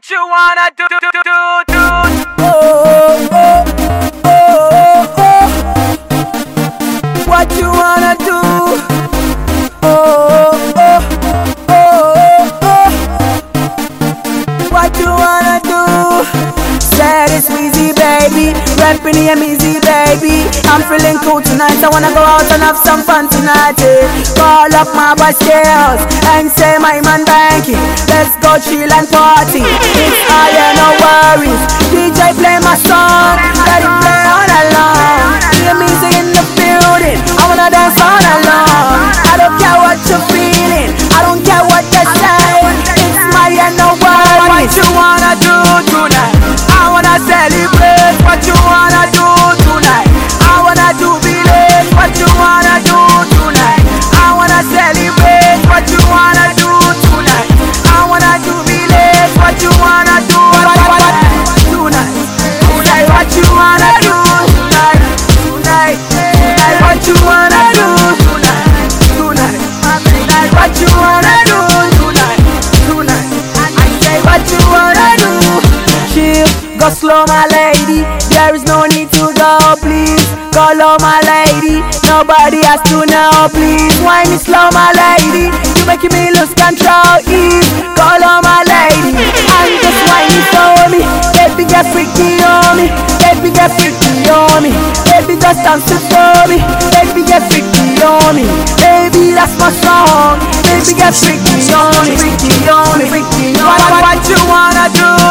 What you wanna do? Oh, oh, oh, oh. What you wanna do? Oh, oh, oh, oh. What you wanna do? Said it's Weezy, baby. Rapping the easy, baby. I'm feeling cool tonight. I wanna go out and have some fun tonight. Call up my boys girls and say my man banky. Let's go chill and party. It's all, yeah, no worries. DJ play my song, let it play all along. Hear music in the building, I wanna dance all along. I don't care what you're feeling, I don't care what they say. It's my, yeah, no worries. What you wanna do tonight? I wanna celebrate. What you wanna do tonight? I wanna do village. What you wanna do tonight? I wanna celebrate. What you wanna do tonight? I wanna do village. What you wanna do tonight? Say what you wanna do tonight? Tonight. What you wanna do tonight? Tonight. What you wanna do tonight? Tonight. I say what you wanna do. Chill, go slow, my lady. There is no need to go, please. Go low, my lady. Nobody has to know, please. Wine is slow, my lady. You making me lose control, ease. Go low, my lady. And just wine is on me. Baby, get freaky on me. Baby, get freaky on me. Baby, just dance it for me. Baby, get freaky on me. Baby, that's my song. Baby, get freaky on me. Freaky on me. Freaky on me. What you wanna do?